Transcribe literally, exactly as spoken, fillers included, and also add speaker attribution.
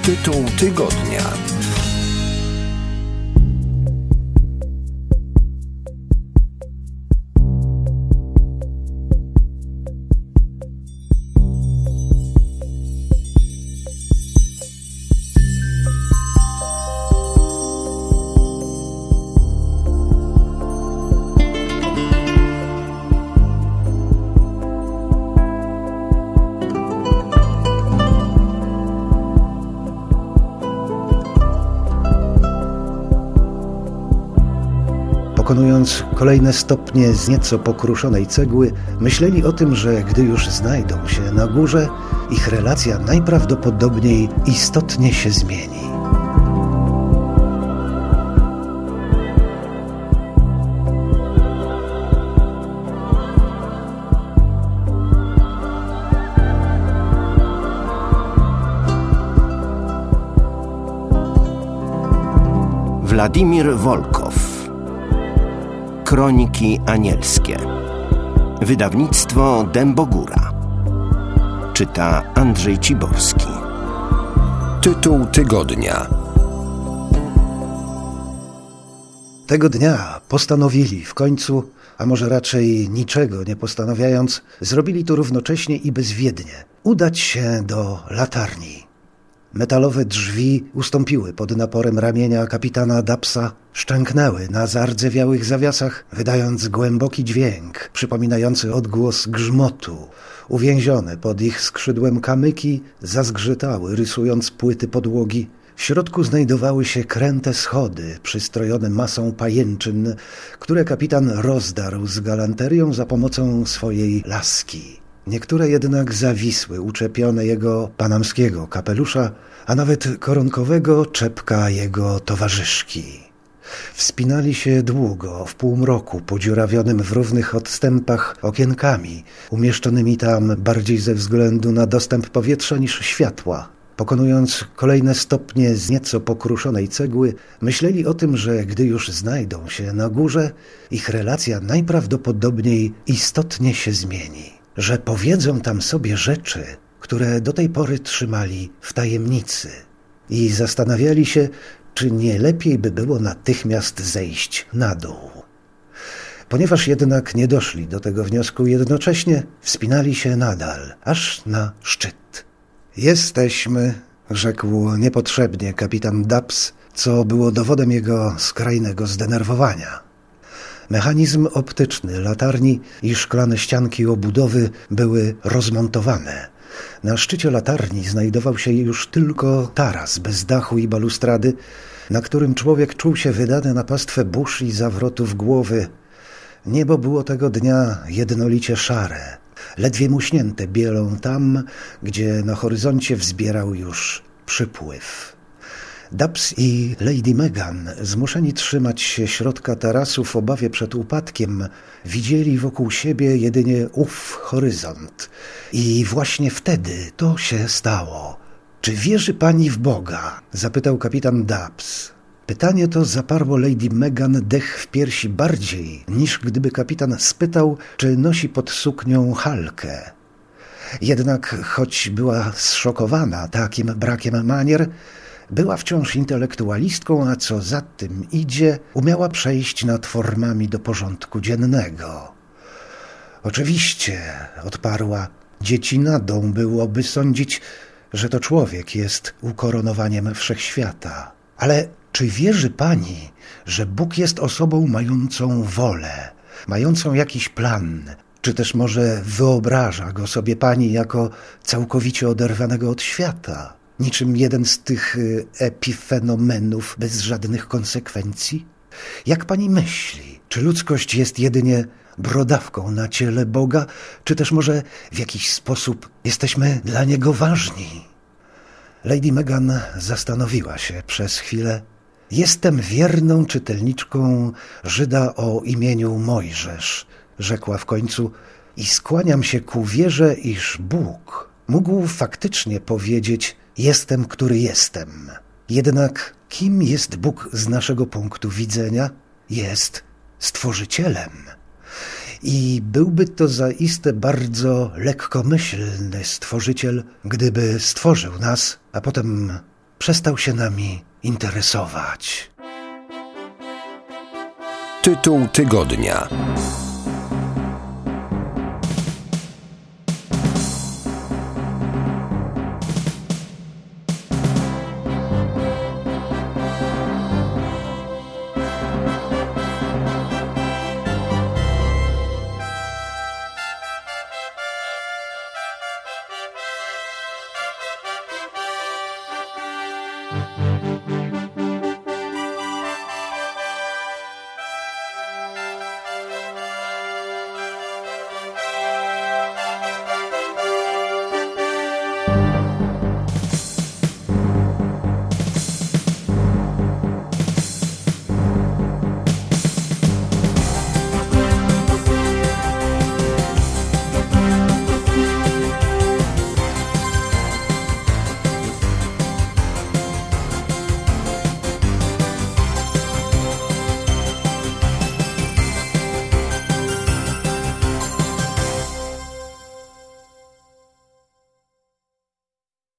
Speaker 1: Tytuł tygodnia.
Speaker 2: Pokonując kolejne stopnie z nieco pokruszonej cegły, myśleli o tym, że gdy już znajdą się na górze, ich relacja najprawdopodobniej istotnie się zmieni.
Speaker 1: Władimir Wolkow. Kroniki anielskie. Wydawnictwo Dębogóra. Czyta Andrzej Ciborski. Tytuł tygodnia.
Speaker 2: Tego dnia postanowili w końcu, a może raczej niczego nie postanawiając, zrobili to równocześnie i bezwiednie, udać się do latarni. Metalowe drzwi ustąpiły pod naporem ramienia kapitana Dapsa, szczęknęły na zardzewiałych zawiasach, wydając głęboki dźwięk, przypominający odgłos grzmotu. Uwięzione pod ich skrzydłem kamyki zazgrzytały, rysując płyty podłogi. W środku znajdowały się kręte schody, przystrojone masą pajęczyn, które kapitan rozdarł z galanterią za pomocą swojej laski. Niektóre jednak zawisły, uczepione jego panamskiego kapelusza, a nawet koronkowego czepka jego towarzyszki. Wspinali się długo, w półmroku, podziurawionym w równych odstępach okienkami, umieszczonymi tam bardziej ze względu na dostęp powietrza niż światła. Pokonując kolejne stopnie z nieco pokruszonej cegły, myśleli o tym, że gdy już znajdą się na górze, ich relacja najprawdopodobniej istotnie się zmieni. Że powiedzą tam sobie rzeczy, które do tej pory trzymali w tajemnicy. I zastanawiali się, czy nie lepiej by było natychmiast zejść na dół. Ponieważ jednak nie doszli do tego wniosku jednocześnie, wspinali się nadal, aż na szczyt. Jesteśmy, rzekł niepotrzebnie kapitan Daps, co było dowodem jego skrajnego zdenerwowania. Mechanizm optyczny latarni i szklane ścianki obudowy były rozmontowane. Na szczycie latarni znajdował się już tylko taras bez dachu i balustrady, na którym człowiek czuł się wydany na pastwę burz i zawrotów głowy. Niebo było tego dnia jednolicie szare, ledwie muśnięte bielą tam, gdzie na horyzoncie wzbierał już przypływ. Daps i Lady Megan, zmuszeni trzymać się środka tarasu w obawie przed upadkiem, widzieli wokół siebie jedynie ów horyzont. I właśnie wtedy to się stało. Czy wierzy pani w Boga? Zapytał kapitan Daps. Pytanie to zaparło Lady Megan dech w piersi bardziej, niż gdyby kapitan spytał, czy nosi pod suknią halkę. Jednak choć była zszokowana takim brakiem manier, była wciąż intelektualistką, a co za tym idzie, umiała przejść nad formami do porządku dziennego. Oczywiście, odparła, dziecinadą byłoby sądzić, że to człowiek jest ukoronowaniem wszechświata. Ale czy wierzy pani, że Bóg jest osobą mającą wolę, mającą jakiś plan, czy też może wyobraża go sobie pani jako całkowicie oderwanego od świata? Niczym jeden z tych epifenomenów bez żadnych konsekwencji? Jak pani myśli, czy ludzkość jest jedynie brodawką na ciele Boga, czy też może w jakiś sposób jesteśmy dla Niego ważni? Lady Megan zastanowiła się przez chwilę. Jestem wierną czytelniczką Żyda o imieniu Mojżesz, rzekła w końcu, i skłaniam się ku wierze, iż Bóg mógł faktycznie powiedzieć: jestem, który jestem. Jednak kim jest Bóg z naszego punktu widzenia? Jest Stworzycielem. I byłby to zaiste bardzo lekkomyślny Stworzyciel, gdyby stworzył nas, a potem przestał się nami interesować.
Speaker 1: Tytuł tygodnia.